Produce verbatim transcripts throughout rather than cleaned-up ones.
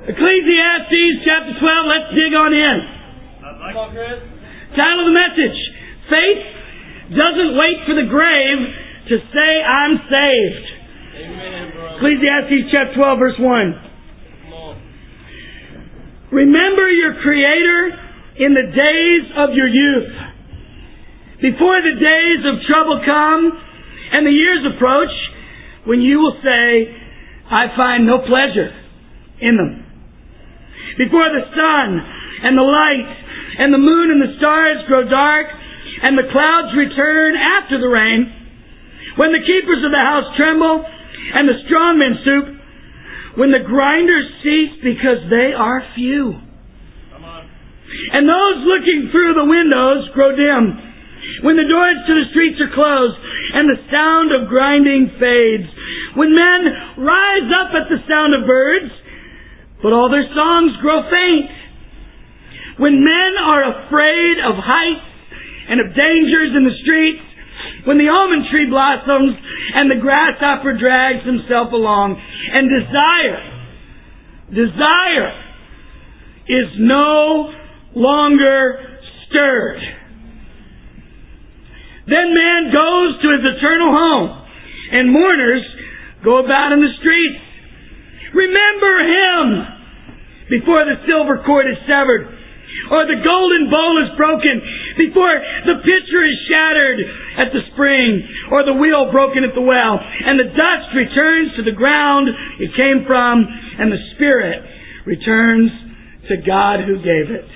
Ecclesiastes chapter twelve, let's dig on in. Title of the message, Faith Doesn't Wait for the Grave to Say I'm Saved. Amen, bro. Ecclesiastes chapter twelve, verse one. Remember your Creator in the days of your youth, before the days of trouble come and the years approach, when you will say, I find no pleasure in them. Before the sun and the light and the moon and the stars grow dark and the clouds return after the rain, when the keepers of the house tremble and the strong men stoop, when the grinders cease because they are few, Come on. and those looking through the windows grow dim, when the doors to the streets are closed and the sound of grinding fades, when men rise up at the sound of birds, but all their songs grow faint, when men are afraid of heights and of dangers in the streets, when the almond tree blossoms and the grasshopper drags himself along, and desire, desire is no longer stirred, then man goes to his eternal home, and mourners go about in the streets. Remember him before the silver cord is severed, or the golden bowl is broken, before the pitcher is shattered at the spring, or the wheel broken at the well, and the dust returns to the ground it came from, and the spirit returns to God who gave it.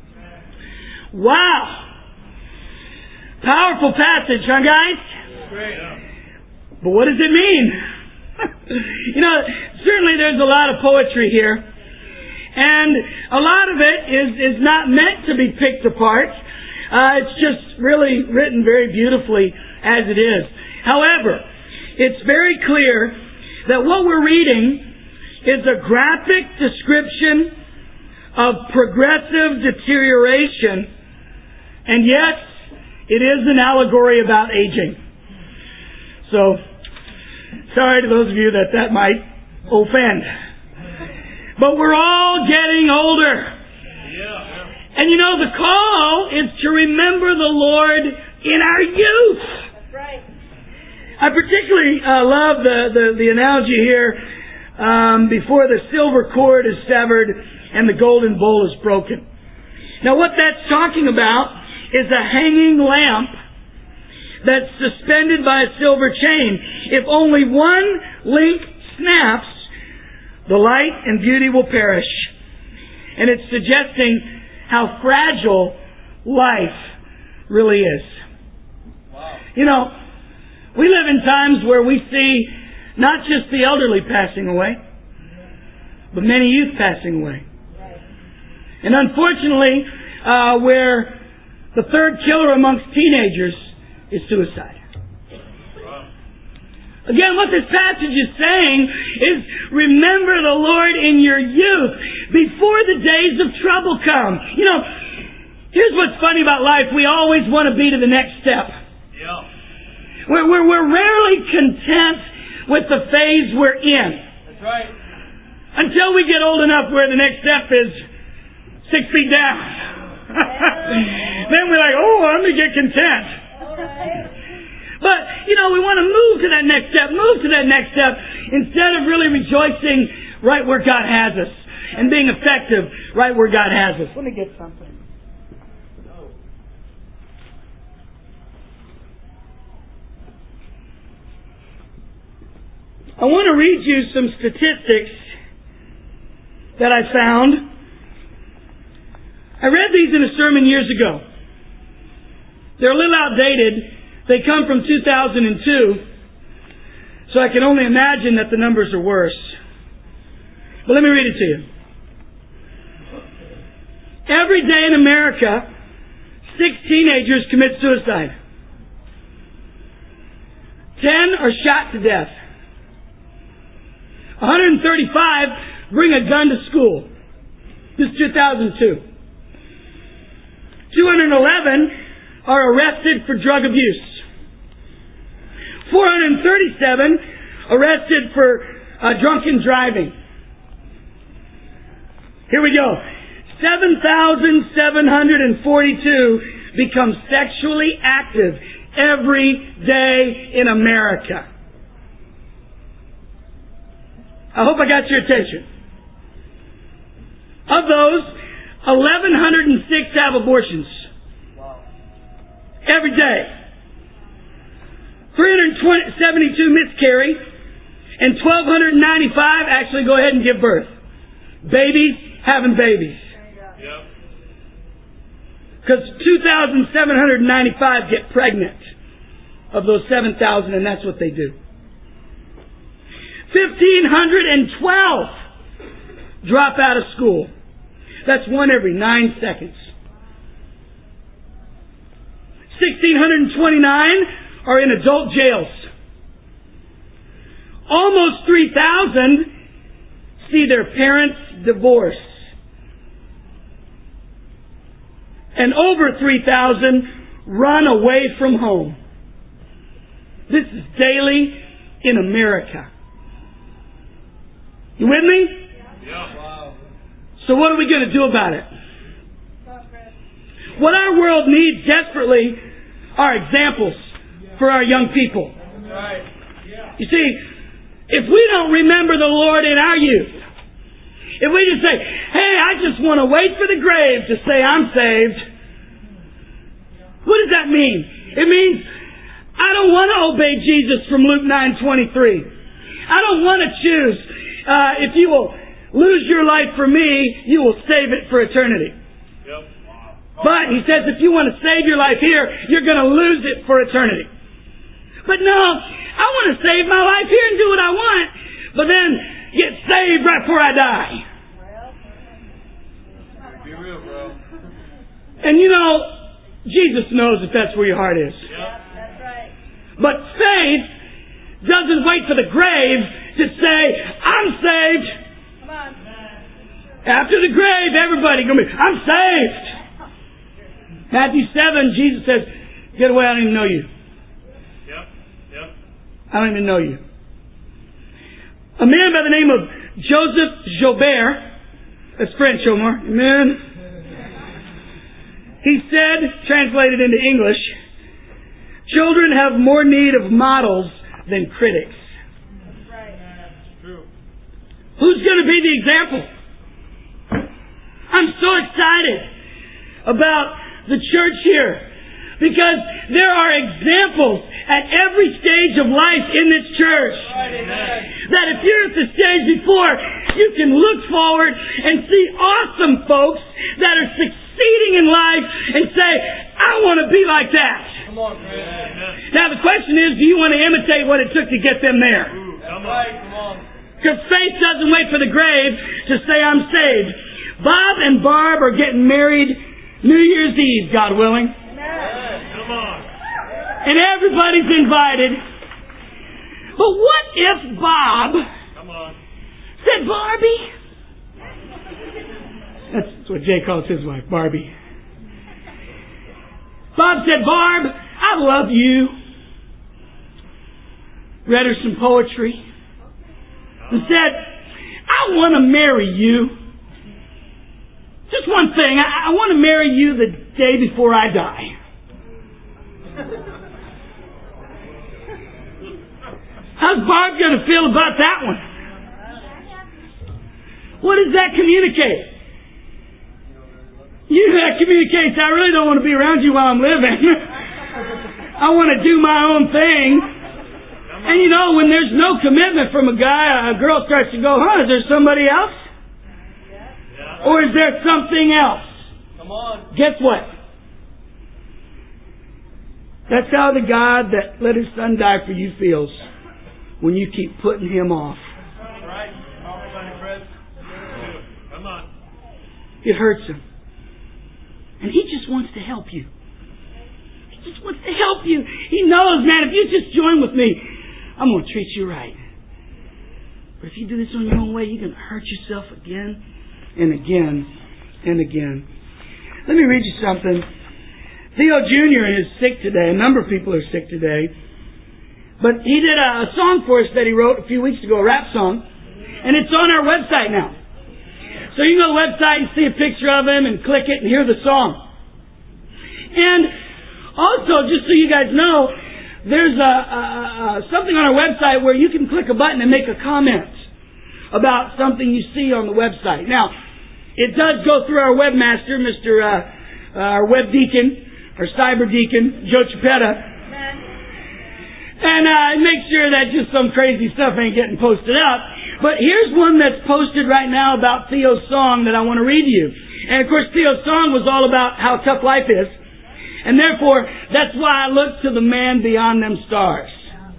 Wow! Powerful passage, huh, guys? Great. But what does it mean? You know, certainly there's a lot of poetry here. And a lot of it is, is not meant to be picked apart. Uh, it's just really written very beautifully as it is. However, it's very clear that what we're reading is a graphic description of progressive deterioration, and yet it is an allegory about aging. So, sorry to those of you that that might offend. But we're all getting older. Yeah. And you know, the call is to remember the Lord in our youth. That's right. I particularly uh, love the, the, the analogy here, um, before the silver cord is severed and the golden bowl is broken. Now what that's talking about is a hanging lamp that's suspended by a silver chain. If only one link snaps, the light and beauty will perish. And it's suggesting how fragile life really is. Wow. You know, we live in times where we see not just the elderly passing away, but many youth passing away. And unfortunately, uh, where the third killer amongst teenagers is suicide. Again, what this passage is saying is, remember the Lord in your youth before the days of trouble come. You know, here's what's funny about life. We always want to be to the next step. Yeah. We're, we're, we're rarely content with the phase we're in. That's right. Until we get old enough where the next step is six feet down. Then we're like, oh, I'm going to get content. But, you know, we want to move to that next step, move to that next step, instead of really rejoicing right where God has us and being effective right where God has us. Let me get something. I want to read you some statistics that I found. I read these in a sermon years ago. They're a little outdated. They come from two thousand two, so I can only imagine that the numbers are worse. But let me read it to you. Every day in America, six teenagers commit suicide. Ten are shot to death. one hundred thirty-five bring a gun to school. This is two thousand two. two hundred eleven are arrested for drug abuse. four hundred thirty-seven arrested for uh, drunken driving. Here we go. seven thousand seven hundred forty-two become sexually active every day in America. I hope I got your attention. Of those, one thousand one hundred six have abortions. Wow. Every day. three hundred seventy-two miscarry, and one thousand two hundred ninety-five actually go ahead and give birth. Babies having babies. Yep. Because two thousand seven hundred ninety-five get pregnant of those seven thousand, and that's what they do. one thousand five hundred twelve drop out of school. That's one every nine seconds. one thousand six hundred twenty-nine are in adult jails. Almost three thousand see their parents divorce. And over three thousand run away from home. This is daily in America. You with me? Yeah. Wow. So what are we going to do about it? What our world needs desperately are examples for our young people. Right. Yeah. You see, if we don't remember the Lord in our youth, if we just say, hey, I just want to wait for the grave to say I'm saved, what does that mean? It means I don't want to obey Jesus from Luke nine twenty-three. I don't want to choose, uh, if you will lose your life for me, you will save it for eternity. Yep. But he says if you want to save your life here, you're going to lose it for eternity. But no, I want to save my life here and do what I want, but then get saved right before I die. Be real, bro. And you know, Jesus knows if that's where your heart is. Yep. That's right. But faith doesn't wait for the grave to say, I'm saved. Come on. After the grave, everybody going to be, I'm saved. Matthew seven, Jesus says, get away, I don't even know you. Yep. Yep. I don't even know you. A man by the name of Joseph Joubert, that's French, Omar, amen. He said, translated into English, children have more need of models than critics. That's right. It's true. Who's going to be the example? I'm so excited about the church here because there are examples at every stage of life in this church. That if you're at the stage before, you can look forward and see awesome folks that are succeeding in life and say, I want to be like that. Come on, Chris. Now the question is, do you want to imitate what it took to get them there? Ooh, come on. Come on. Because faith doesn't wait for the grave to say I'm saved. Bob and Barb are getting married New Year's Eve, God willing. Come on. And everybody's invited. But what if Bob Come on. said, Barbie? That's what Jay calls his wife, Barbie. Bob said, Barb, I love you. Read her some poetry. And said, I want to marry you. Just one thing. I, I want to marry you the day before I die. How's Barb going to feel about that one? What does that communicate? You, that communicates, I really don't want to be around you while I'm living. I want to do my own thing. And you know, when there's no commitment from a guy, a girl starts to go, huh, is there somebody else? Or is there something else? Come on. Guess what? That's how the God that let his son die for you feels when you keep putting him off. That's right. Come on, Chris. Come on. It hurts him. And he just wants to help you. He just wants to help you. He knows, man, if you just join with me, I'm going to treat you right. But if you do this on your own way, you're going to hurt yourself again and again and again. Let me read you something. Theo Junior is sick today. A number of people are sick today. But he did a song for us that he wrote a few weeks ago, a rap song. And it's on our website now. So you can go to the website and see a picture of him and click it and hear the song. And also, just so you guys know, there's a, a, a something on our website where you can click a button and make a comment about something you see on the website. Now, it does go through our webmaster, Mister Uh, uh, our web deacon, our cyber deacon, Joe Chipetta. And uh, make sure that just some crazy stuff ain't getting posted up. But here's one that's posted right now about Theo's song that I want to read to you. And of course, Theo's song was all about how tough life is. And therefore, that's why I look to the man beyond them stars.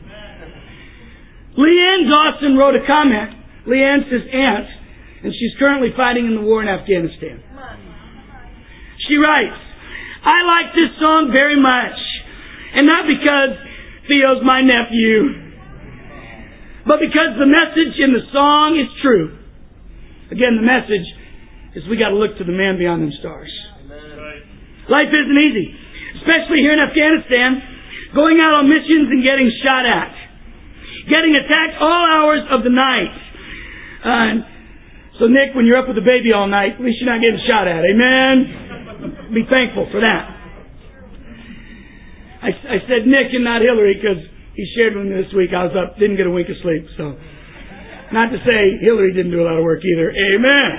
Leanne Dawson wrote a comment. Leanne's his aunt, and she's currently fighting in the war in Afghanistan. She writes, I like this song very much. And not because Theo's my nephew, but because the message in the song is true. Again, the message is we got to look to the man beyond them stars. Amen. Life isn't easy, especially here in Afghanistan, going out on missions and getting shot at, getting attacked all hours of the night. Uh, so Nick, when you're up with the baby all night, at least you're not getting shot at. Amen. Be thankful for that. I, I said Nick and not Hillary because he shared with me this week. I was up, didn't get a wink of sleep. So, not to say Hillary didn't do a lot of work either. Amen.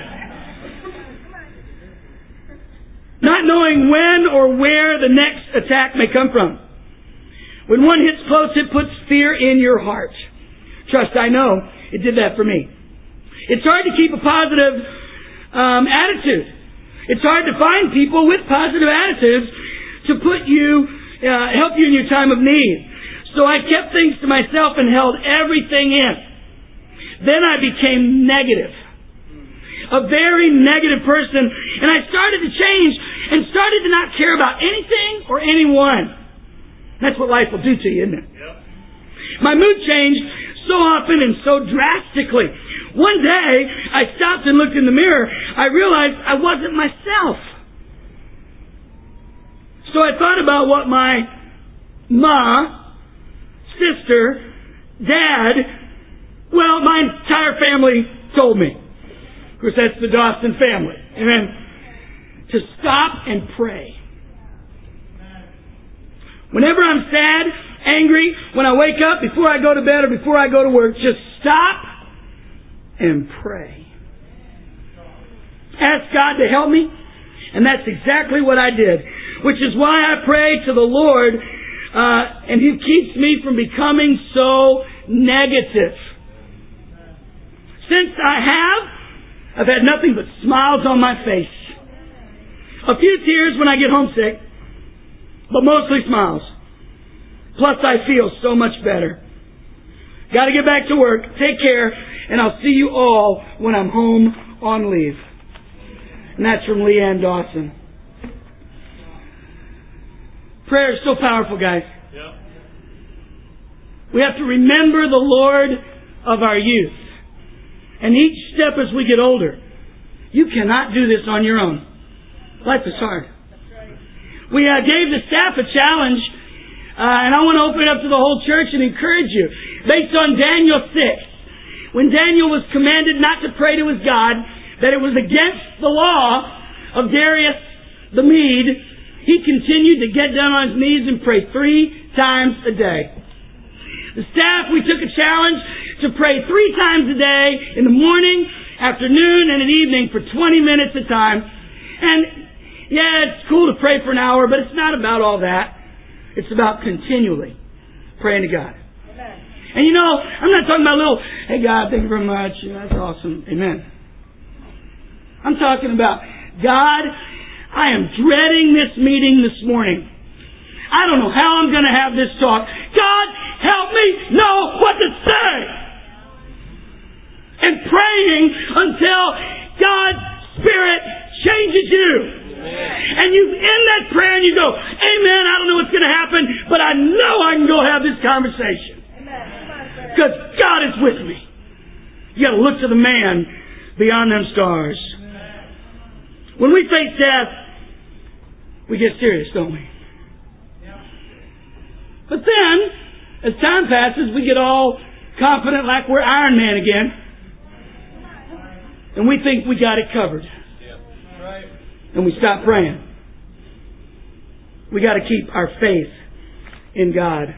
Not knowing when or where the next attack may come from. When one hits close, it puts fear in your heart. Trust, I know it did that for me. It's hard to keep a positive um, attitude. It's hard to find people with positive attitudes to put you Uh, help you in your time of need. So I kept things to myself and held everything in. Then I became negative. A very negative person. And I started to change and started to not care about anything or anyone. That's what life will do to you, isn't it? Yep. My mood changed so often and so drastically. One day, I stopped and looked in the mirror. I realized I wasn't myself. So I thought about what my ma, sister, dad, well, my entire family told me. Of course, that's the Dawson family. Amen. To stop and pray. Whenever I'm sad, angry, when I wake up, before I go to bed or before I go to work, just stop and pray. Ask God to help me. And that's exactly what I did. Which is why I pray to the Lord, uh, and He keeps me from becoming so negative. Since I have, I've had nothing but smiles on my face. A few tears when I get homesick, but mostly smiles. Plus I feel so much better. Got to get back to work. Take care, and I'll see you all when I'm home on leave. And that's from Leanne Dawson. Prayer is so powerful, guys. Yep. We have to remember the Lord of our youth. And each step as we get older, you cannot do this on your own. Life is hard. That's right. We uh, gave the staff a challenge, uh, and I want to open it up to the whole church and encourage you. Based on Daniel six, when Daniel was commanded not to pray to his God, that it was against the law of Darius the Mede, he continued to get down on his knees and pray three times a day. The staff, we took a challenge to pray three times a day in the morning, afternoon, and at evening for twenty minutes a time. And yeah, it's cool to pray for an hour, but it's not about all that. It's about continually praying to God. Amen. And you know, I'm not talking about little, hey God, thank you very much. That's awesome. Amen. I'm talking about, God, I am dreading this meeting this morning. I don't know how I'm going to have this talk. God, help me know what to say. And praying until God's Spirit changes you. And you end that prayer and you go, amen, I don't know what's going to happen, but I know I can go have this conversation. Because God is with me. You got to look to the man beyond them stars. When we face death, we get serious, don't we? But then, as time passes, we get all confident like we're Iron Man again. And we think we got it covered. Yeah. Right. And we stop praying. We got to keep our faith in God.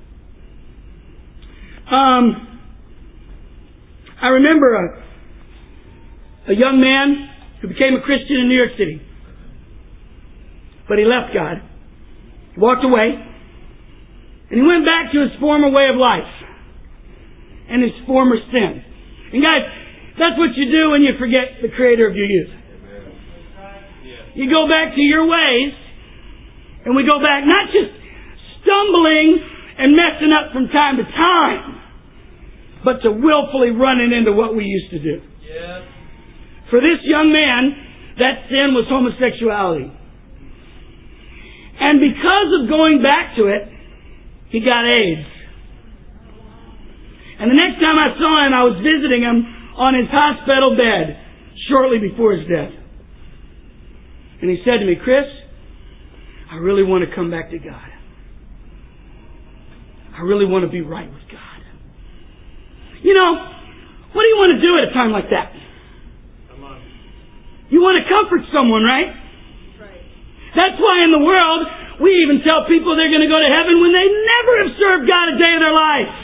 Um, I remember a, a young man who became a Christian in New York City. But he left God. He walked away. And he went back to his former way of life. And his former sin. And guys, that's what you do when you forget the Creator of your youth. You go back to your ways. And we go back not just stumbling and messing up from time to time, but to willfully running into what we used to do. Yeah. For this young man, that sin was homosexuality. And because of going back to it, he got AIDS. And the next time I saw him, I was visiting him on his hospital bed shortly before his death. And he said to me, Chris, I really want to come back to God. I really want to be right with God. You know, what do you want to do at a time like that? Come on. You want to comfort someone, right? Right. That's why in the world, we even tell people they're going to go to heaven when they never have served God a day of their life.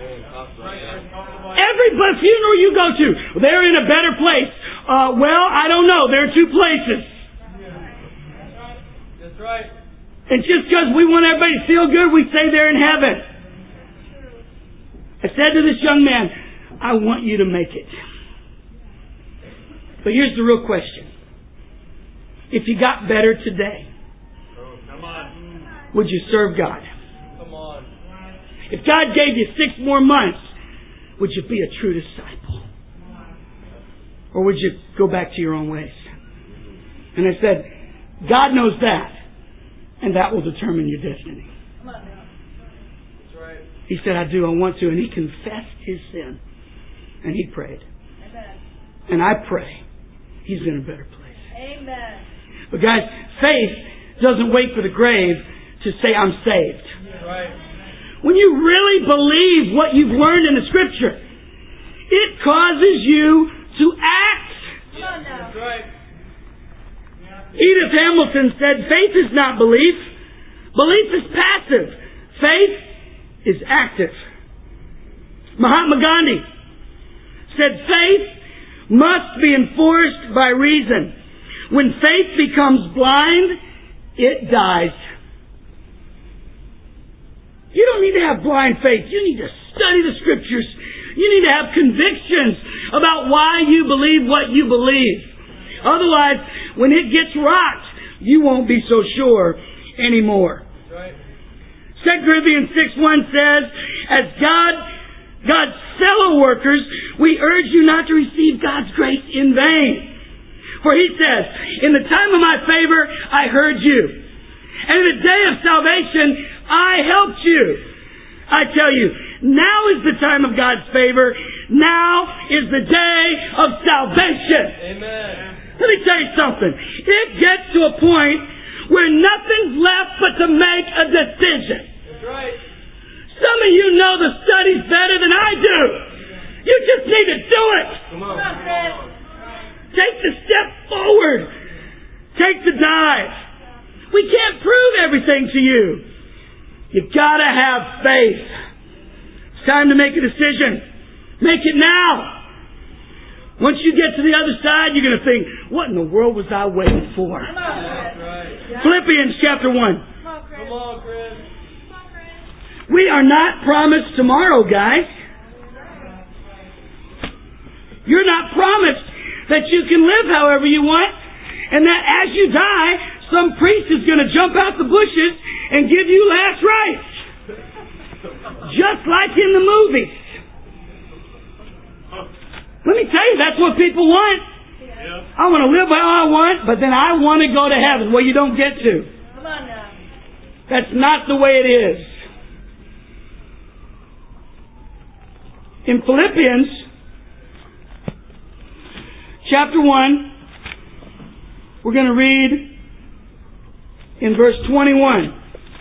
Every funeral you go to, they're in a better place. Uh, well, I don't know. There are two places. That's right. And just because we want everybody to feel good, we say they're in heaven. I said to this young man, I want you to make it. But here's the real question. If you got better today, Oh, come on. would you serve God? Come on. If God gave you six more months, would you be a true disciple? Or would you go back to your own ways? And I said, God knows that. And that will determine your destiny. That's right. He said, I do, I want to. And he confessed his sin. And he prayed. Amen. And I pray he's in a better place. Amen. But guys, faith doesn't wait for the grave to say, I'm saved. That's right. When you really believe what you've learned in the Scripture, it causes you to act. Come on now. That's right. Edith Hamilton said, faith is not belief. Belief is passive. Faith is active. Mahatma Gandhi said, faith must be enforced by reason. When faith becomes blind, it dies. You don't need to have blind faith. You need to study the Scriptures. You need to have convictions about why you believe what you believe. Otherwise, when it gets rocked, you won't be so sure anymore. Right. Second Corinthians six one says, as God, God's fellow workers, we urge you not to receive God's grace in vain. For he says, in the time of my favor, I heard you. And in the day of salvation, I helped you. I tell you, now is the time of God's favor. Now is the day of salvation. Amen. Let me tell you something. It gets to a point where nothing's left but to make a decision. That's right. Some of you know the studies better than I do. You just need to do it. Come on. Come on, Chris. Take the step forward. Take the dive. We can't prove everything to you. You've got to have faith. It's time to make a decision. Make it now. Once you get to the other side, you're going to think, what in the world was I waiting for? Come on, Chris. Right. Philippians chapter one. Come on, Chris. Come on, Chris. Come on, Chris. We are not promised tomorrow, guys. You're not promised that you can live however you want, and that as you die, some priest is going to jump out the bushes and give you last rites. Just like in the movies. Let me tell you, that's what people want. Yeah. I want to live how I want, but then I want to go to heaven. Well, you don't get to. Come on now. That's not the way it is. In Philippians chapter one, we're going to read in verse twenty-one.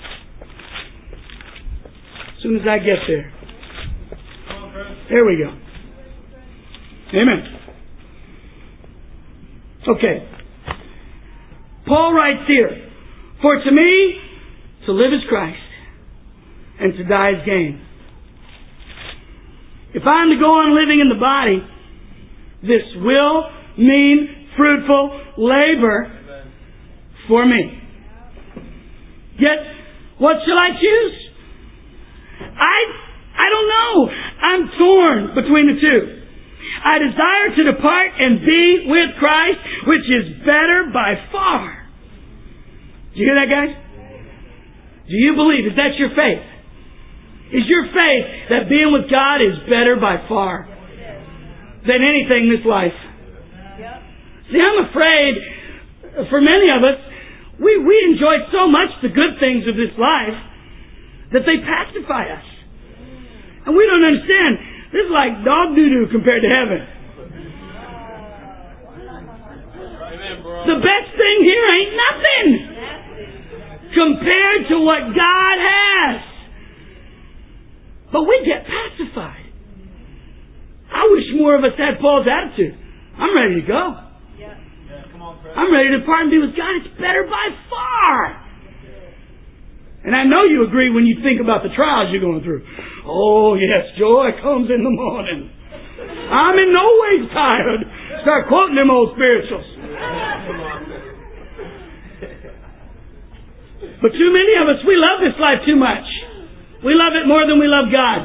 As soon as I get there. Come on, Chris. There we go. Amen. Okay. Paul writes here, for to me, to live is Christ, and to die is gain. If I'm to go on living in the body, this will mean fruitful labor for me. Yet, what shall I choose? I, I don't know. I'm torn between the two. I desire to depart and be with Christ, which is better by far. Do you hear that, guys? Do you believe? Is that your faith? Is your faith that being with God is better by far than anything in this life? See, I'm afraid for many of us, we, we enjoy so much the good things of this life that they pacify us. And we don't understand. This is like dog doo-doo compared to heaven. The best thing here ain't nothing compared to what God has. But we get pacified. I wish more of us had Paul's attitude. I'm ready to go. I'm ready to depart and be with God. It's better by far. And I know you agree when you think about the trials you're going through. Oh, yes, joy comes in the morning. I'm in no way tired. Start quoting them old spirituals. But too many of us, we love this life too much. We love it more than we love God.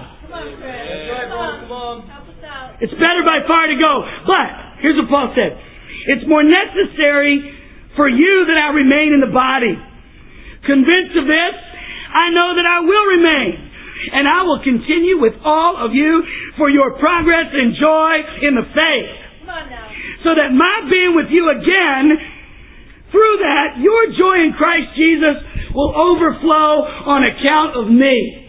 It's better by far to go. But, here's what Paul said. It's more necessary for you that I remain in the body. Convinced of this, I know that I will remain. And I will continue with all of you for your progress and joy in the faith. So that my being with you again, through that, your joy in Christ Jesus will overflow on account of me.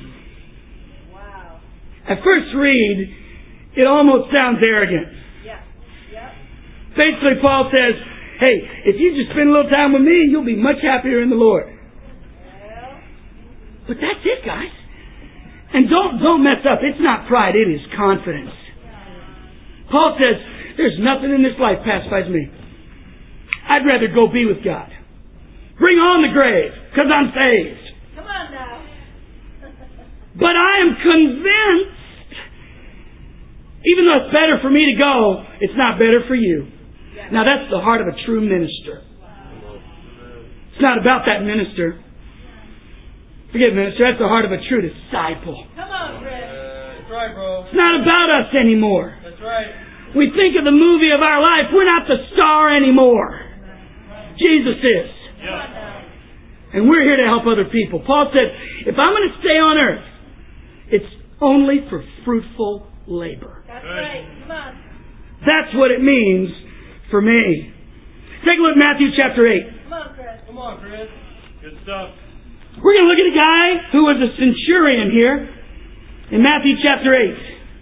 Wow. At first read, it almost sounds arrogant. Yeah. Yeah. Basically, Paul says, hey, if you just spend a little time with me, you'll be much happier in the Lord. Yeah. But that's it, guys. And don't, don't mess up. It's not pride. It is confidence. Paul says, there's nothing in this life pacifies me. I'd rather go be with God. Bring on the grave, because I'm saved. Come on now. But I am convinced, even though it's better for me to go, it's not better for you. Now that's the heart of a true minister. It's not about that minister. Forget minister, that's the heart of a true disciple. Come on, Chris. Uh, that's right, bro. It's not about us anymore. That's right. We think of the movie of our life. We're not the star anymore. Jesus is. Yeah. And we're here to help other people. Paul said, if I'm going to stay on earth, it's only for fruitful labor. That's right. Come on. That's what it means for me. Take a look at Matthew chapter eight. Come on, Chris. Come on, Chris. Good stuff. We're going to look at a guy who was a centurion here in Matthew chapter eight.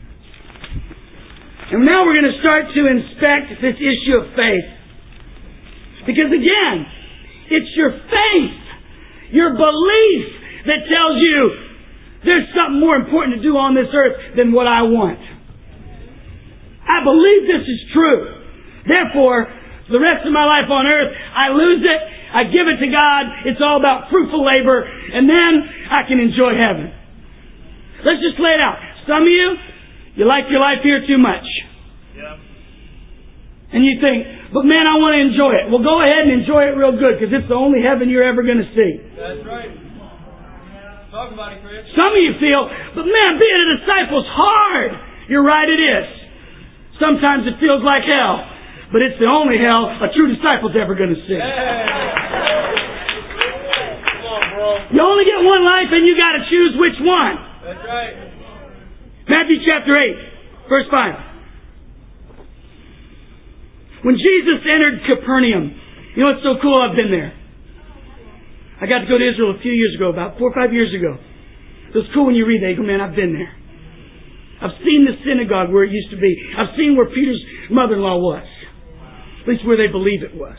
And now we're going to start to inspect this issue of faith. Because again, it's your faith, your belief that tells you there's something more important to do on this earth than what I want. I believe this is true. Therefore, the rest of my life on earth, I lose it, I give it to God, it's all about fruitful labor, and then I can enjoy heaven. Let's just lay it out. Some of you, you like your life here too much. Yeah. And you think, but man, I want to enjoy it. Well, go ahead and enjoy it real good, because it's the only heaven you're ever going to see. That's right. Talk about it, Chris. Some of you feel, but man, being a disciple's hard. You're right, it is. Sometimes it feels like hell, but it's the only hell a true disciple's ever going to see. Hey. Come on, bro. You only get one life, and you got to choose which one. That's right. Matthew chapter eight, verse five. When Jesus entered Capernaum, you know what's so cool? I've been there. I got to go to Israel a few years ago, about four or five years ago. It was cool when you read that. You go, man, I've been there. I've seen the synagogue where it used to be. I've seen where Peter's mother-in-law was. At least where they believe it was.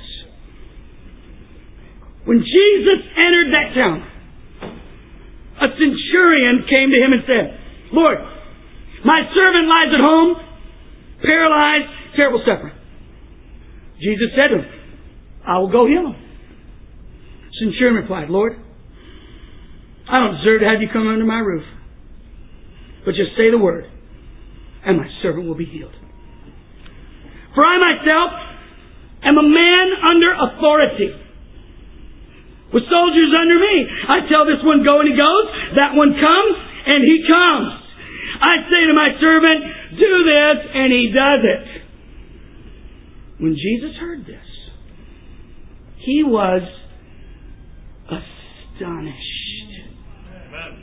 When Jesus entered that town, a centurion came to him and said, Lord, my servant lies at home, paralyzed, terrible suffering. Jesus said to him, I will go heal him. Centurion replied, Lord, I don't deserve to have you come under my roof. But just say the word, and my servant will be healed. For I myself am a man under authority, with soldiers under me. I tell this one, go, and he goes. That one comes, and he comes. I say to my servant, do this, and he does it. When Jesus heard this, he was astonished. Amen.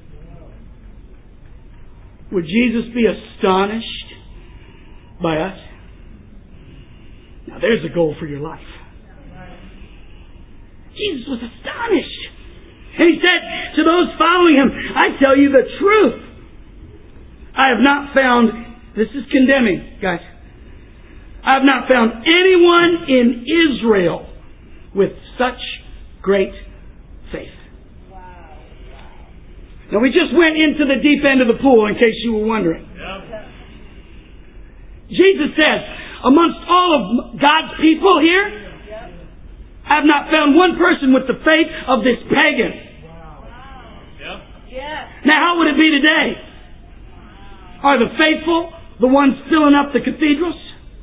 Would Jesus be astonished by us? Now there's a goal for your life. Jesus was astonished. And he said to those following him, I tell you the truth. I have not found, this is condemning, guys. I have not found anyone in Israel with such great faith. Wow. Now we just went into the deep end of the pool, in case you were wondering. Yeah. Jesus says, amongst all of God's people here, Yep. I have not found one person with the faith of this pagan. Yeah. Yes. Now how would it be today? Are the faithful the ones filling up the cathedrals?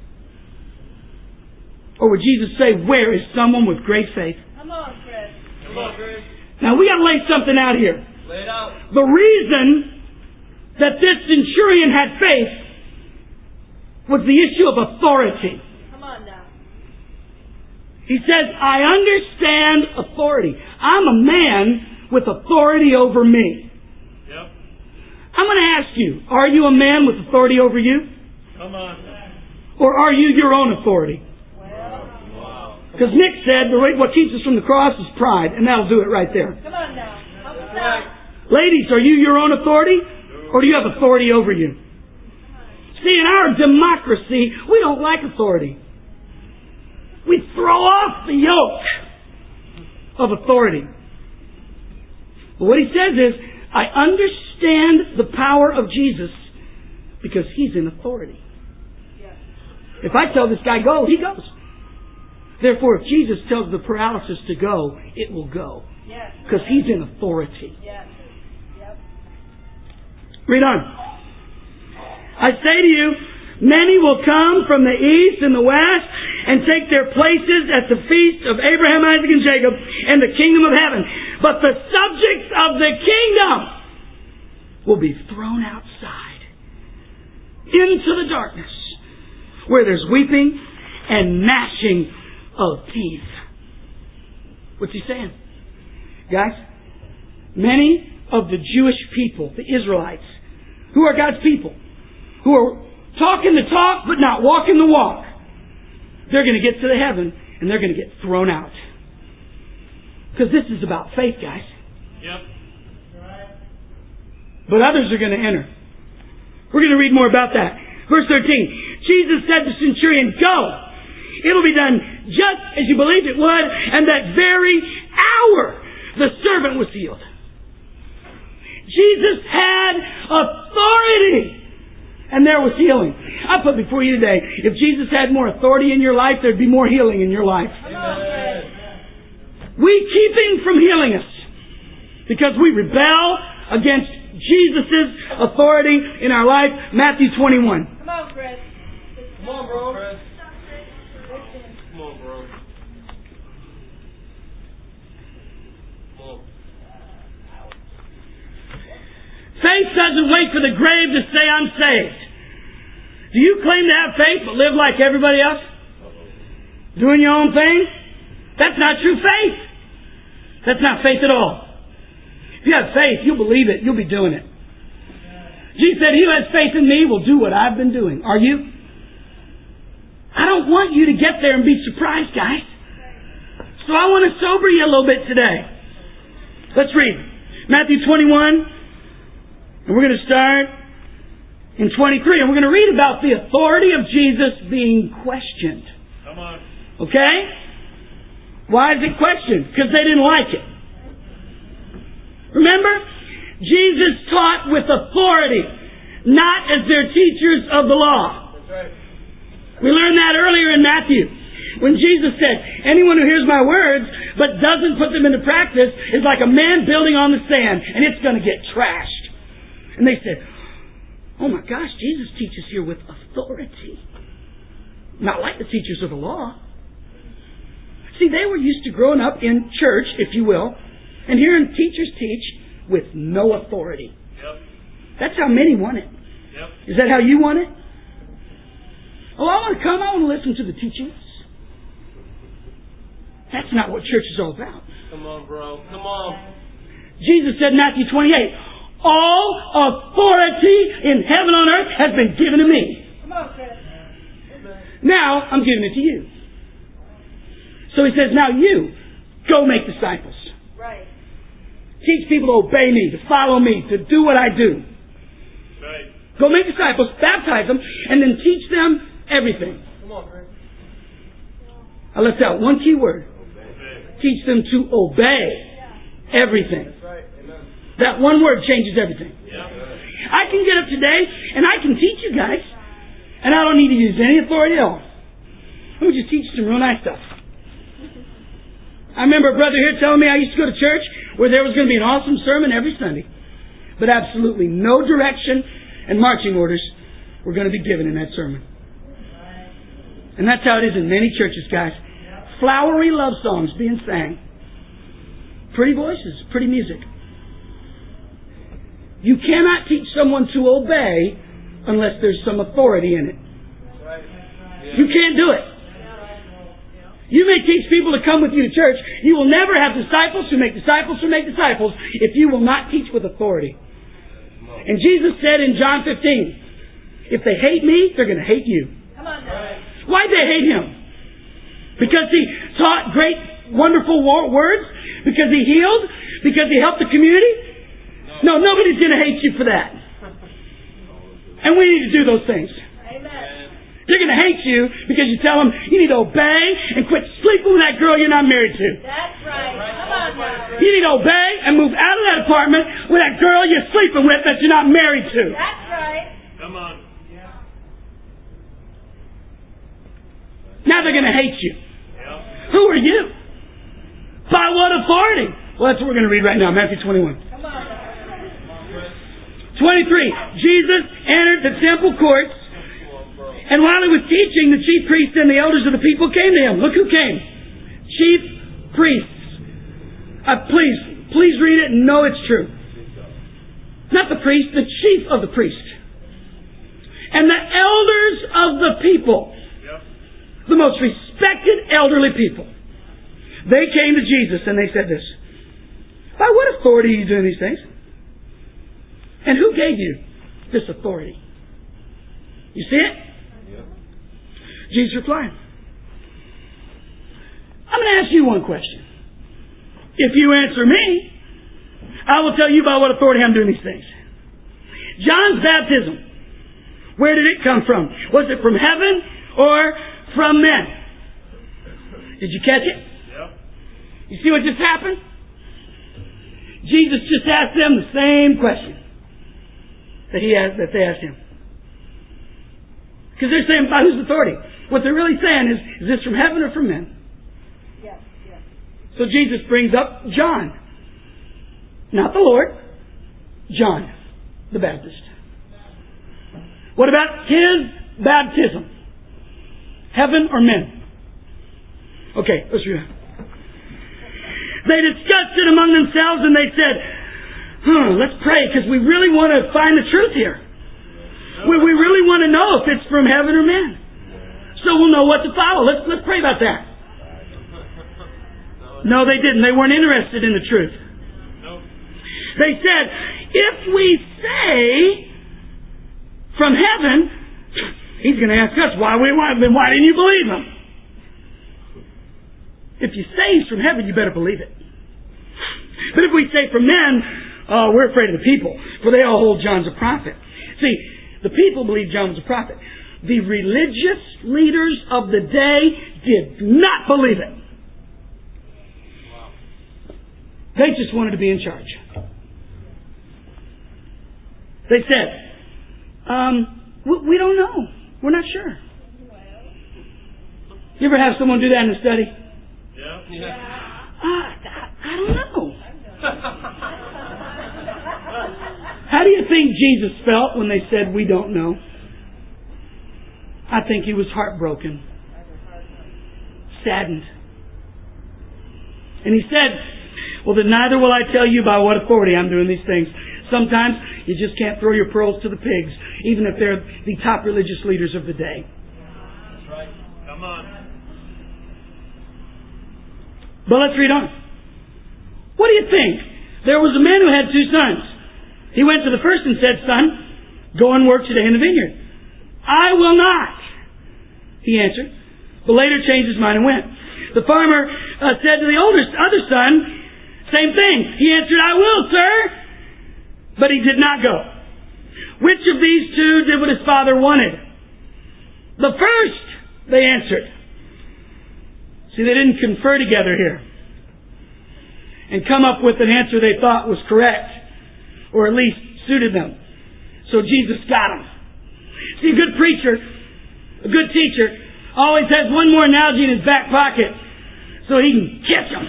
Or would Jesus say, where is someone with great faith? Come on, Chris. Come on, Chris. Now we got to lay something out here. Lay it out. The reason that this centurion had faith was the issue of authority. Come on now. He says, I understand authority. I'm a man with authority over me. Yep. I'm going to ask you, are you a man with authority over you? Come on. Or are you your own authority? Wow. Because Nick said the right- what keeps us from the cross is pride, and that'll do it right there. Come on now. Help us That's right. out. Ladies, are you your own authority? Or do you have authority over you? See, in our democracy, we don't like authority. We throw off the yoke of authority. But what he says is, I understand the power of Jesus because he's in authority. Yes. If I tell this guy go, he goes. Therefore, if Jesus tells the paralysis to go, it will go. Yes. Because he's in authority. Yes. Yep. Read on. I say to you, many will come from the east and the west and take their places at the feast of Abraham, Isaac, and Jacob in the kingdom of heaven. But the subjects of the kingdom will be thrown outside into the darkness where there's weeping and gnashing of teeth. What's he saying? Guys, many of the Jewish people, the Israelites, who are God's people, who are talking the talk but not walking the walk, they're going to get to the heaven and they're going to get thrown out. Because this is about faith, guys. Yep. But others are going to enter. We're going to read more about that. Verse thirteen. Jesus said to the centurion, go. It'll be done just as you believed it would. And that very hour, the servant was healed. Jesus had authority. And there was healing. I put before you today, if Jesus had more authority in your life, there'd be more healing in your life. Come on, Chris. We keep him from healing us because we rebel against Jesus' authority in our life. Matthew twenty-one. Come on, Chris. Come on, bro. Chris. Come on, bro. Come on. Faith doesn't wait for the grave to say I'm saved. Do you claim to have faith but live like everybody else? Doing your own thing? That's not true faith. That's not faith at all. If you have faith, you'll believe it. You'll be doing it. Jesus said, he who has faith in me will do what I've been doing. Are you? I don't want you to get there and be surprised, guys. So I want to sober you a little bit today. Let's read Matthew twenty-one. And we're going to start in twenty-three. And we're going to read about the authority of Jesus being questioned. Come on. Okay? Why is it questioned? Because they didn't like it. Remember? Jesus taught with authority, not as their teachers of the law. That's right. We learned that earlier in Matthew. When Jesus said, anyone who hears my words but doesn't put them into practice is like a man building on the sand, and it's going to get trashed. And they said, oh my gosh, Jesus teaches here with authority. Not like the teachers of the law. See, they were used to growing up in church, if you will, and hearing teachers teach with no authority. Yep. That's how many want it. Yep. Is that how you want it? Oh, I want to come, I want to listen to the teachings. That's not what church is all about. Come on, bro. Come on. Jesus said in Matthew twenty-eight, all authority in heaven and on earth has been given to me. Come on, Chris. Now, I'm giving it to you. So he says, now you, go make disciples. Right. Teach people to obey me, to follow me, to do what I do. Right. Go make disciples, baptize them, and then teach them everything. Come on, Chris. I left out one key word. Obey. Teach them to obey everything. That's right. Amen. That one word changes everything. Yep. I can get up today and I can teach you guys, and I don't need to use any authority at all. Let me just teach you some real nice stuff. I remember a brother here telling me I used to go to church where there was going to be an awesome sermon every Sunday, but absolutely no direction and marching orders were going to be given in that sermon. And that's how it is in many churches, guys. Flowery love songs being sang. Pretty voices, pretty music. You cannot teach someone to obey unless there's some authority in it. You can't do it. You may teach people to come with you to church. You will never have disciples who make disciples who make disciples if you will not teach with authority. And Jesus said in John fifteen, if they hate me, they're going to hate you. Come on now. Why'd they hate him? Because he taught great, wonderful words? Because he healed? Because he helped the community? No, nobody's going to hate you for that. And we need to do those things. Amen. They're going to hate you because you tell them you need to obey and quit sleeping with that girl you're not married to. That's right. Come on now. You need to obey and move out of that apartment with that girl you're sleeping with that you're not married to. That's right. Come on. Now they're going to hate you. Yep. Who are you? By what authority? Well, that's what we're going to read right now, Matthew twenty-one. Come on. twenty-three. Jesus entered the temple courts, and while he was teaching, the chief priests and the elders of the people came to him. Look who came. Chief priests. Uh, please, please read it and know it's true. Not the priest, the chief of the priest. And the elders of the people. The most respected elderly people. They came to Jesus and they said this. By what authority are you doing these things? And who gave you this authority? You see it? Yep. Jesus replied, I'm going to ask you one question. If you answer me, I will tell you by what authority I'm doing these things. John's baptism, where did it come from? Was it from heaven or from men? Did you catch it? Yep. You see what just happened? Jesus just asked them the same question that he asked, that they asked him. Because they're saying, by whose authority? What they're really saying is, is this from heaven or from men? Yes, yes. So Jesus brings up John. Not the Lord. John, the Baptist. What about his baptism? Heaven or men? Okay, let's read it. They discussed it among themselves and they said, huh, let's pray because we really want to find the truth here. We, we really want to know if it's from heaven or men. So we'll know what to follow. Let's, let's pray about that. No, they didn't. They weren't interested in the truth. They said, if we say from heaven, he's going to ask us why we why, then why didn't you believe him? If you say he's from heaven, you better believe it. But if we say from men, uh, we're afraid of the people, for they all hold John's a prophet. See, the people believed John was a prophet. The religious leaders of the day did not believe it. They just wanted to be in charge. They said, um, we don't know. We're not sure. You ever have someone do that in a study? Yeah. Yeah. Uh, I, I don't know. How do you think Jesus felt when they said, we don't know? I think He was heartbroken, saddened. And He said, well, then neither will I tell you by what authority I'm doing these things. Sometimes you just can't throw your pearls to the pigs, even if they're the top religious leaders of the day. That's right. Come on. But let's read on. What do you think? There was a man who had two sons. He went to the first and said, Son, go and work today in the vineyard. I will not, he answered. But later changed his mind and went. The farmer uh, said to the older other son, same thing. He answered, I will, sir. But he did not go. Which of these two did what his father wanted? The first, they answered. See, they didn't confer together here and come up with an answer they thought was correct, or at least suited them. So Jesus got them. See, a good preacher, a good teacher, always has one more analogy in his back pocket so he can catch them.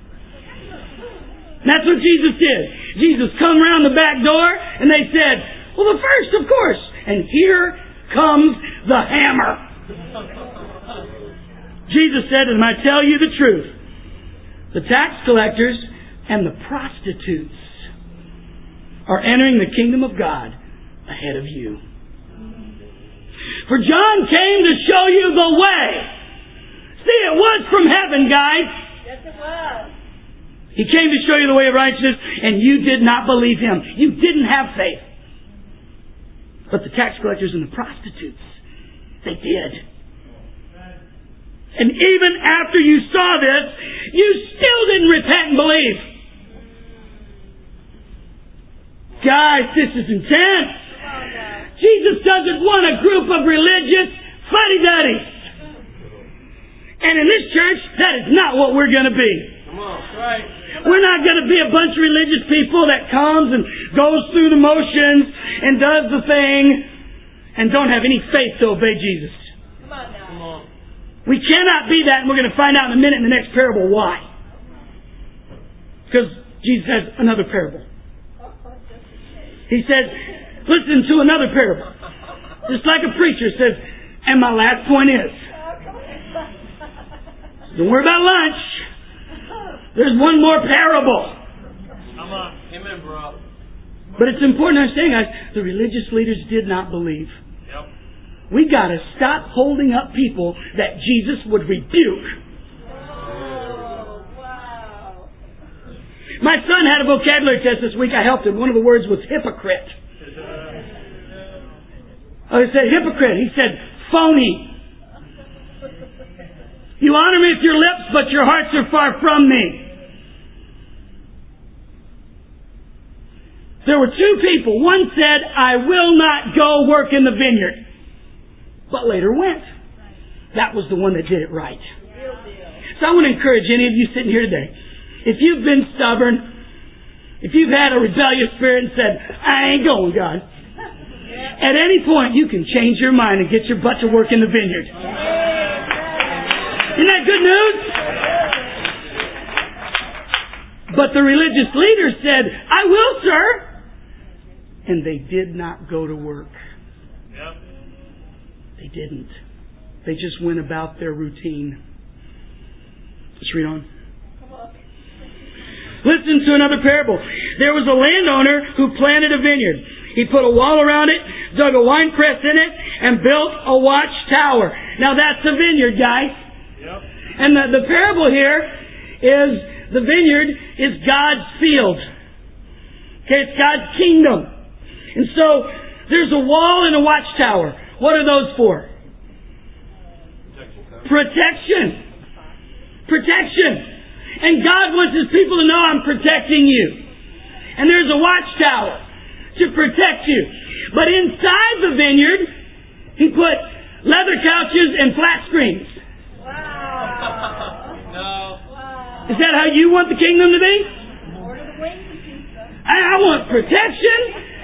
And that's what Jesus did. Jesus come around the back door and they said, well, the first, of course. And here comes the hammer. Jesus said to them, I tell you the truth. The tax collectors and the prostitutes are entering the kingdom of God ahead of you. For John came to show you the way. See, it was from heaven, guys. Yes, it was. He came to show you the way of righteousness, and you did not believe Him. You didn't have faith. But the tax collectors and the prostitutes, they did. And even after you saw this, you still didn't repent and believe. Guys, this is intense. Jesus doesn't want a group of religious fuddy-duddies. And in this church, that is not what we're going to be. Come on. Right. We're not going to be a bunch of religious people that comes and goes through the motions and does the thing and don't have any faith to obey Jesus. Come on now. Come on. We cannot be that, and we're going to find out in a minute in the next parable why. Because Jesus has another parable. He says, listen to another parable. Just like a preacher says, and my last point is, don't worry about lunch. There's one more parable. Come on. Amen, bro. But it's important to understand, guys, the religious leaders did not believe. Yep. We got to stop holding up people that Jesus would rebuke. Oh, wow. My son had a vocabulary test this week. I helped him. One of the words was hypocrite. Oh, he said hypocrite. He said phony. You honor me with your lips, but your hearts are far from me. There were two people. One said, I will not go work in the vineyard, but later went. That was the one that did it right. So I want to encourage any of you sitting here today. If you've been stubborn, if you've had a rebellious spirit and said, I ain't going, God, at any point you can change your mind and get your butt to work in the vineyard. Isn't that good news? But the religious leaders said, I will, sir. And they did not go to work. Yep. They didn't. They just went about their routine. Let's read on. Listen to another parable. There was a landowner who planted a vineyard. He put a wall around it, dug a wine press in it, and built a watchtower. Now that's a vineyard, guys. Yep. And the, the parable here is the vineyard is God's field. Okay, it's God's kingdom. And so there's a wall and a watchtower. What are those for? Protection. Protection. And God wants His people to know I'm protecting you. And there's a watchtower to protect you. But inside the vineyard, He put leather couches and flat screens. Wow. No. Wow. Is that how you want the kingdom to be? Lord of the Rings pizza. I, I want protection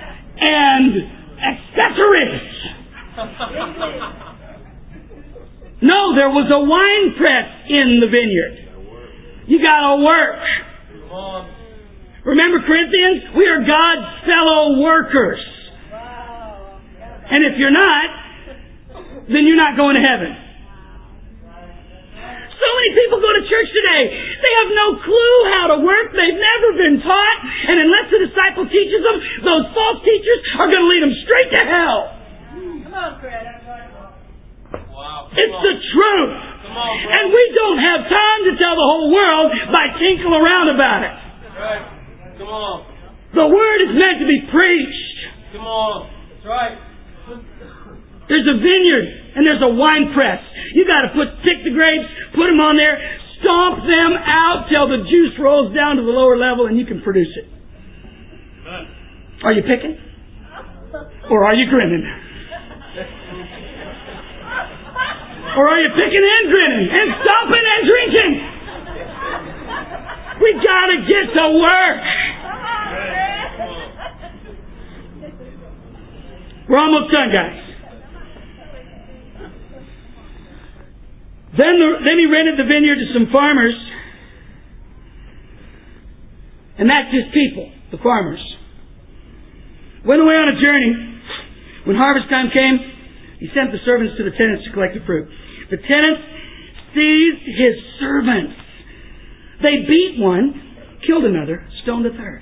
and accessories. No, there was a wine press in the vineyard. You gotta work. Come on. Remember, Corinthians? We are God's fellow workers. Wow. And if you're not, then you're not going to heaven. So many people go to church today. They have no clue how to work. They've never been taught. And unless the disciple teaches them, those false teachers are going to lead them straight to hell. Come on, Fred. Wow. Come It's on. the truth. Come on, bro. And we don't have time to tell the whole world by tinkling around about it. Right. Come on. The Word is meant to be preached. Come on. That's right. There's a vineyard and there's a wine press. You got to put pick the grapes, put them on there, stomp them out till the juice rolls down to the lower level, and you can produce it. Are you picking? Or are you grinning? Or are you picking and grinning and stomping and drinking? We got to get to work. We're almost done, guys. Then, the, then he rented the vineyard to some farmers. And that's his people, the farmers. Went away on a journey. When harvest time came, he sent the servants to the tenants to collect the fruit. The tenants seized his servants. They beat one, killed another, stoned a third.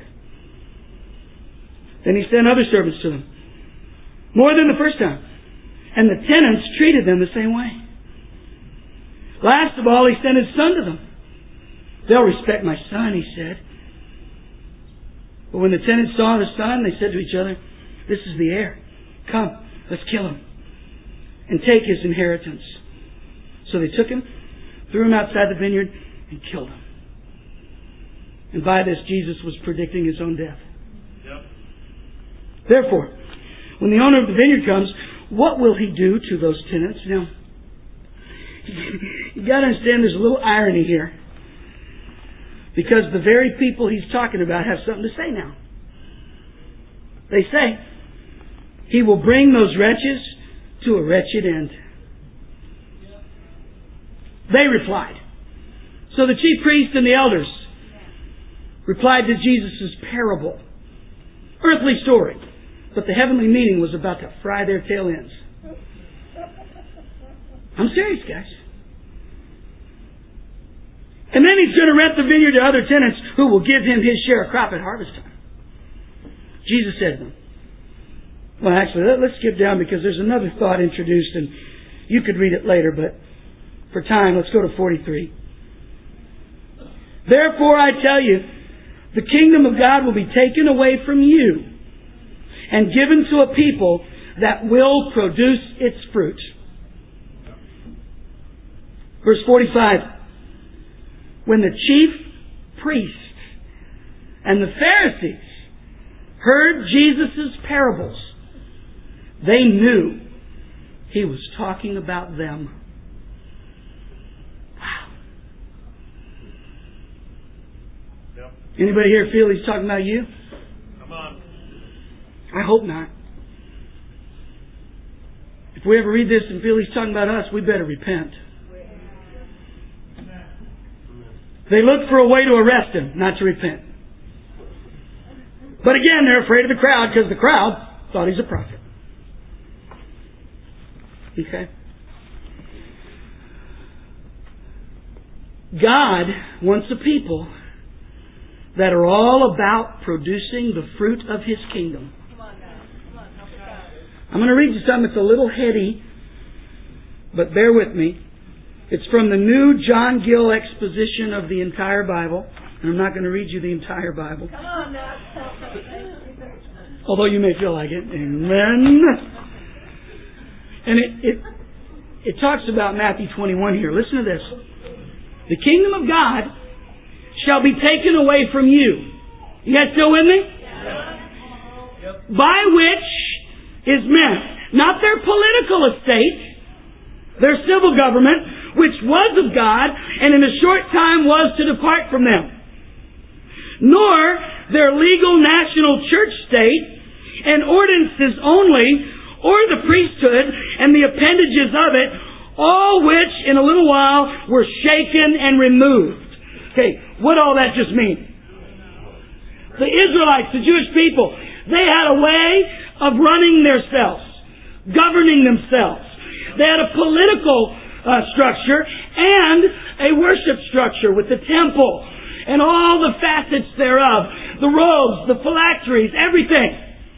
Then he sent other servants to them, more than the first time. And the tenants treated them the same way. Last of all, he sent his son to them. They'll respect my son, he said. But when the tenants saw the son, they said to each other, this is the heir. Come, let's kill him and take his inheritance. So they took him, threw him outside the vineyard, and killed him. And by this, Jesus was predicting his own death. Yep. Therefore, when the owner of the vineyard comes, what will he do to those tenants? Now, you got to understand there's a little irony here. Because the very people he's talking about have something to say now. They say, he will bring those wretches to a wretched end. They replied. So the chief priests and the elders replied to Jesus' parable. Earthly story. But the heavenly meaning was about to fry their tail ends. I'm serious, guys. And then he's going to rent the vineyard to other tenants who will give him his share of crop at harvest time. Jesus said to them. Well, actually, let's skip down because there's another thought introduced and you could read it later, but for time, let's go to forty-three. Therefore, I tell you, the kingdom of God will be taken away from you and given to a people that will produce its fruit. Verse forty-five. When the chief priests and the Pharisees heard Jesus' parables, they knew he was talking about them. Wow. Yep. Anybody here feel he's talking about you? Come on. I hope not. If we ever read this and feel he's talking about us, we better repent. They looked for a way to arrest him, not to repent. But again, they're afraid of the crowd because the crowd thought he's a prophet. Okay? God wants a people that are all about producing the fruit of His kingdom. I'm going to read you something that's a little heady, but bear with me. It's from the New John Gill exposition of the entire Bible. And I'm not going to read you the entire Bible. Come on now. Although you may feel like it. Amen. And it, it, it talks about Matthew twenty-one here. Listen to this. The kingdom of God shall be taken away from you. You guys still with me? Yep. By which is meant not their political estate, their civil government, which was of God, and in a short time was to depart from them. Nor their legal national church state, and ordinances only, or the priesthood, and the appendages of it, all which in a little while were shaken and removed. Okay, what all that just mean? The Israelites, the Jewish people, they had a way of running themselves, governing themselves. They had a political uh, structure and a worship structure with the temple and all the facets thereof, the robes, the phylacteries, everything.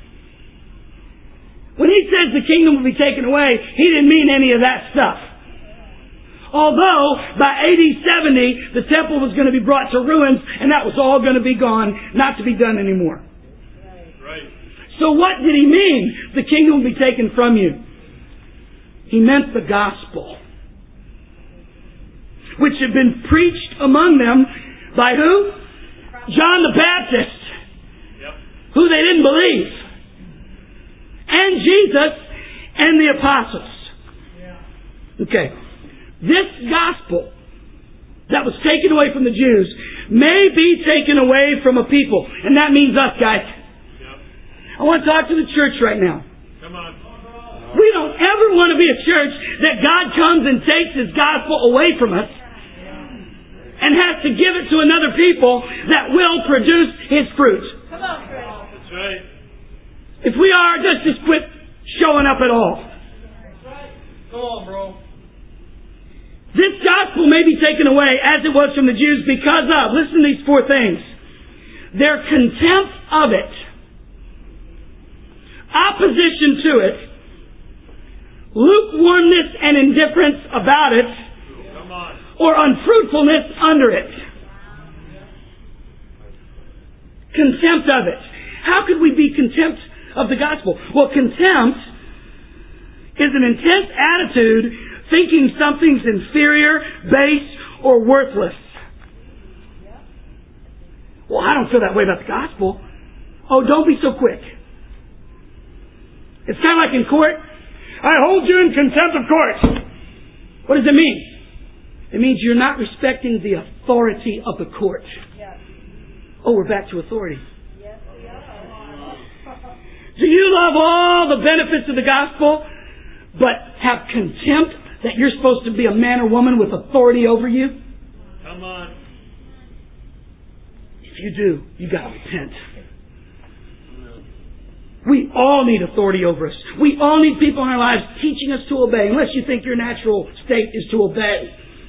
When he says the kingdom will be taken away, he didn't mean any of that stuff. Although, by A D seventy, the temple was going to be brought to ruins, and that was all going to be gone, not to be done anymore. Right. So what did he mean? The kingdom will be taken from you. He meant the gospel, which had been preached among them by who? John the Baptist, Yep. who they didn't believe, and Jesus and the apostles. Okay. This gospel that was taken away from the Jews may be taken away from a people. And that means us, guys. Yep. I want to talk to the church right now. Come on. We don't ever want to be a church that God comes and takes His gospel away from us and has to give it to another people that will produce His fruit. Come on, Chris. That's right. If we are, just just quit showing up at all. Come on, bro. This gospel may be taken away as it was from the Jews because of, listen to these four things. Their contempt of it, opposition to it, lukewarmness and indifference about it, Come on. or unfruitfulness under it. Contempt of it. How could we be contempt of the gospel? Well, contempt is an intense attitude thinking something's inferior, base, or worthless. Well, I don't feel that way about the gospel. Oh, don't be so quick. It's kind of like in court. I hold you in contempt of court. What does it mean? It means you're not respecting the authority of the court. Yes. Oh, we're back to authority. Yes, we are. Do you love all the benefits of the gospel, but have contempt that you're supposed to be a man or woman with authority over you? Come on. If you do, you got to repent. We all need authority over us. We all need people in our lives teaching us to obey, unless you think your natural state is to obey.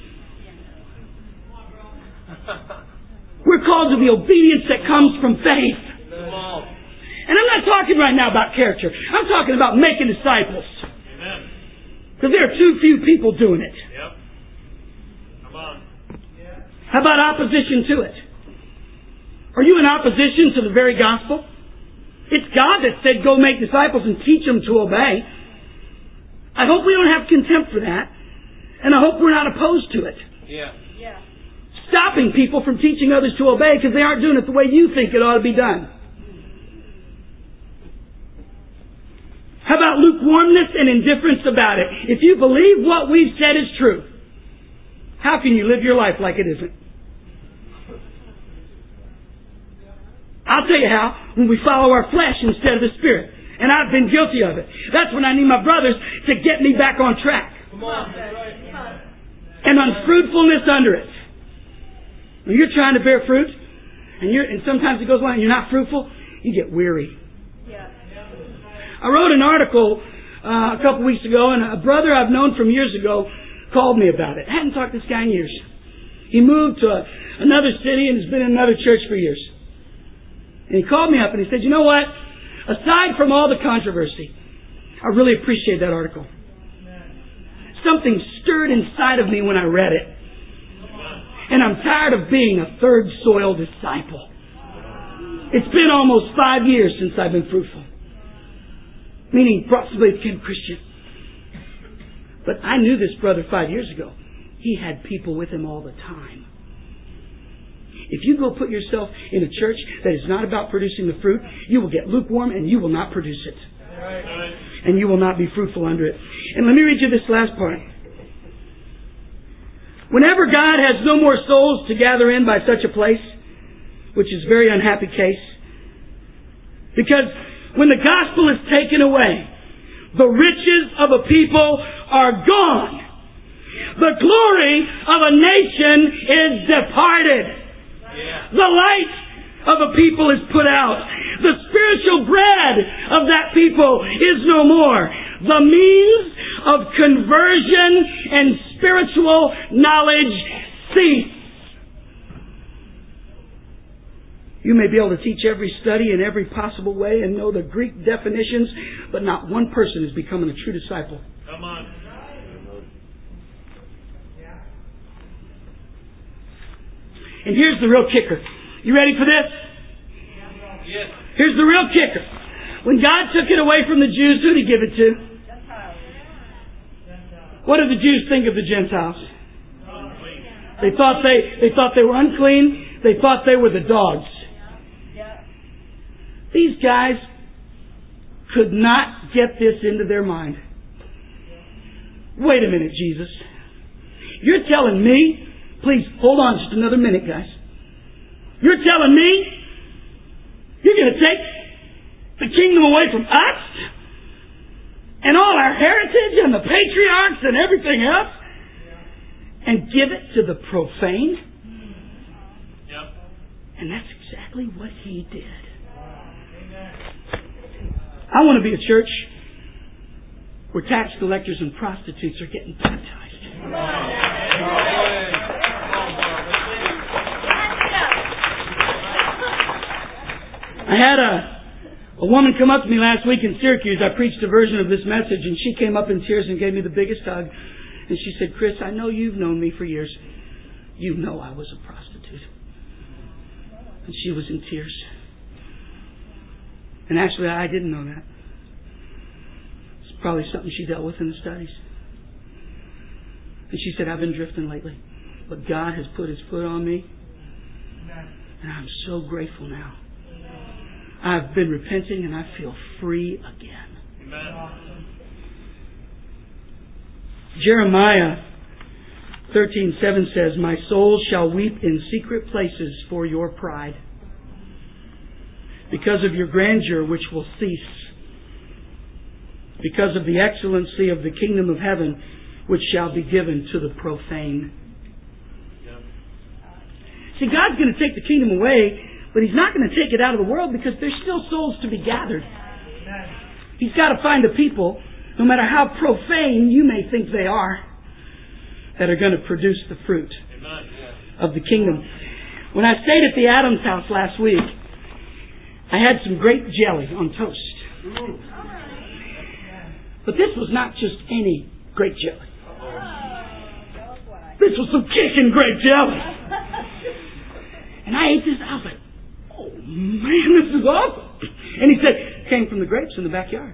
We're called to the obedience that comes from faith. Come on. And I'm not talking right now about character. I'm talking about making disciples. Amen. Because there are too few people doing it. Yep. Come on. How about opposition to it? Are you in opposition to the very gospel? It's God that said go make disciples and teach them to obey. I hope we don't have contempt for that. And I hope we're not opposed to it. Yeah. Yeah. Stopping people from teaching others to obey because they aren't doing it the way you think it ought to be done. How about lukewarmness and indifference about it? If you believe what we've said is true, how can you live your life like it isn't? I'll tell you how. When we follow our flesh instead of the Spirit. And I've been guilty of it. That's when I need my brothers to get me back on track. Come on. And unfruitfulness under it. When you're trying to bear fruit, and you're and sometimes it goes on and you're not fruitful, you get weary. Yeah. I wrote an article uh, a couple weeks ago, and a brother I've known from years ago called me about it. I hadn't talked to this guy in years. He moved to a, another city and has been in another church for years. And he called me up and he said, you know what? Aside from all the controversy, I really appreciate that article. Something stirred inside of me when I read it. And I'm tired of being a third soil disciple. It's been almost five years since I've been fruitful. Meaning possibly became Christian. But I knew this brother five years ago. He had people with him all the time. If you go put yourself in a church that is not about producing the fruit, you will get lukewarm and you will not produce it. And you will not be fruitful under it. And let me read you this last part. Whenever God has no more souls to gather in by such a place, which is a very unhappy case, because when the gospel is taken away, the riches of a people are gone. The glory of a nation is departed. The light of a people is put out. The spiritual bread of that people is no more. The means of conversion and spiritual knowledge cease. You may be able to teach every study in every possible way and know the Greek definitions, but not one person is becoming a true disciple. Come on. And here's the real kicker. You ready for this? Yes. Here's the real kicker. When God took it away from the Jews, who did He give it to? What did the Jews think of the Gentiles? They thought they, they thought they were unclean. They thought they were the dogs. These guys could not get this into their mind. Wait a minute, Jesus. You're telling me, please hold on just another minute, guys. You're telling me you're going to take the kingdom away from us and all our heritage and the patriarchs and everything else and give it to the profane? Yep. And that's exactly what He did. I want to be a church where tax collectors and prostitutes are getting baptized. I had a, a woman come up to me last week in Syracuse. I preached a version of this message, and she came up in tears and gave me the biggest hug. And she said, "Chris, I know you've known me for years. You know I was a prostitute." And she was in tears. And actually, I didn't know that. It's probably something she dealt with in the studies. And she said, "I've been drifting lately, but God has put His foot on me, and I'm so grateful now. I've been repenting, and I feel free again." Amen. Jeremiah thirteen seven says, "My soul shall weep in secret places for your pride, because of your grandeur which will cease, because of the excellency of the kingdom of heaven which shall be given to the profane." Yep. See, God's going to take the kingdom away, but He's not going to take it out of the world because there's still souls to be gathered. He's got to find a people, no matter how profane you may think they are, that are going to produce the fruit Amen. of the kingdom. When I stayed at the Adams house last week, I had some grape jelly on toast. But this was not just any grape jelly. This was some kicking grape jelly. And I ate this. I was like, "Oh man, this is awesome." And he said, "Came from the grapes in the backyard."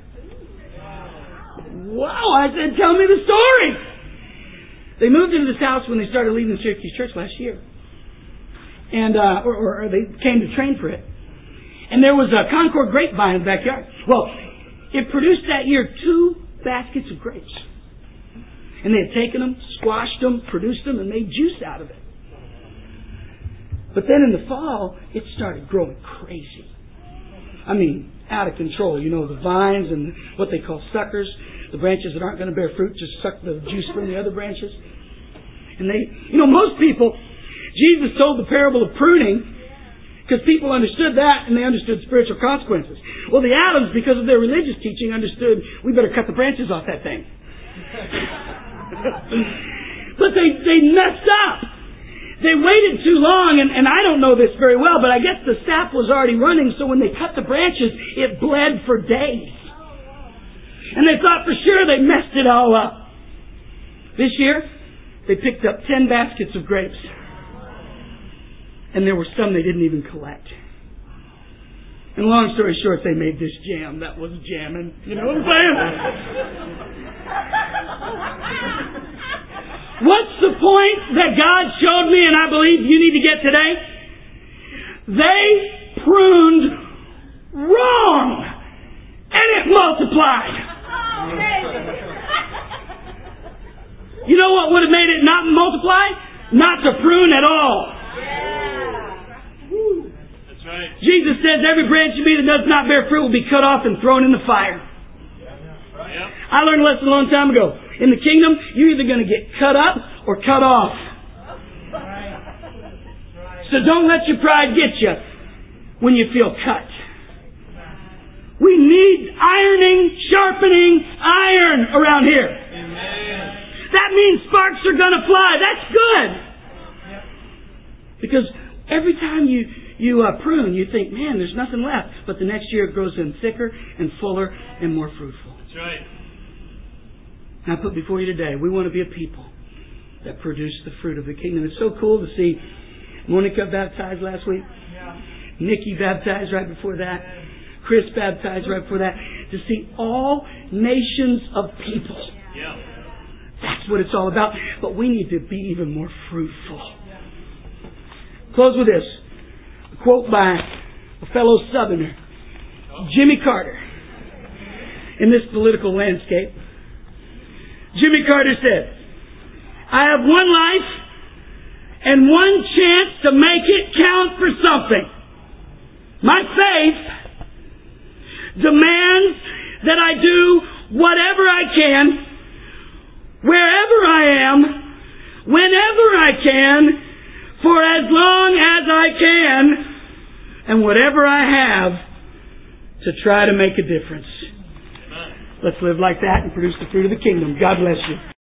Wow. I said, "Tell me the story." They moved into this house when they started leaving the Syracuse church last year. And, uh, or, or they came to train for it. And there was a Concord grapevine in the backyard. Well, it produced that year two baskets of grapes. And they had taken them, squashed them, produced them, and made juice out of it. But then in the fall, it started growing crazy. I mean, out of control. You know, the vines and what they call suckers, the branches that aren't going to bear fruit, just suck the juice from the other branches. And they, you know, most people, Jesus told the parable of pruning, because people understood that and they understood spiritual consequences. Well, the Adams, because of their religious teaching, understood we better cut the branches off that thing. But they, they messed up. They waited too long, and, and I don't know this very well, but I guess the sap was already running, so when they cut the branches, it bled for days. And they thought for sure they messed it all up. This year, they picked up ten baskets of grapes. And there were some they didn't even collect. And long story short, they made this jam that was jamming. You know what I'm saying? What's the point that God showed me and I believe you need to get today? They pruned wrong. And it multiplied. You know what would have made it not multiply? Not to prune at all. Right. Jesus says every branch of me that does not bear fruit will be cut off and thrown in the fire. Yep. I learned a lesson a long time ago. In the kingdom, you're either going to get cut up or cut off. So don't let your pride get you when you feel cut. We need ironing, sharpening iron around here. Amen. That means sparks are going to fly. That's good. Because every time you, you uh, prune, you think, man, there's nothing left. But the next year it grows in thicker and fuller and more fruitful. That's right. And I put before you today, we want to be a people that produce the fruit of the kingdom. It's so cool to see Monica baptized last week. Yeah. Nikki baptized right before that. Chris baptized right before that. To see all nations of people. Yeah. That's what it's all about. But we need to be even more fruitful. Close with this. A quote by a fellow Southerner, Jimmy Carter. In this political landscape, Jimmy Carter said, I have one life and one chance to make it count for something. My faith demands that I do whatever I can, wherever I am, whenever I can, for as long as I can, and whatever I have to try to make a difference. Let's live like that and produce the fruit of the kingdom. God bless you.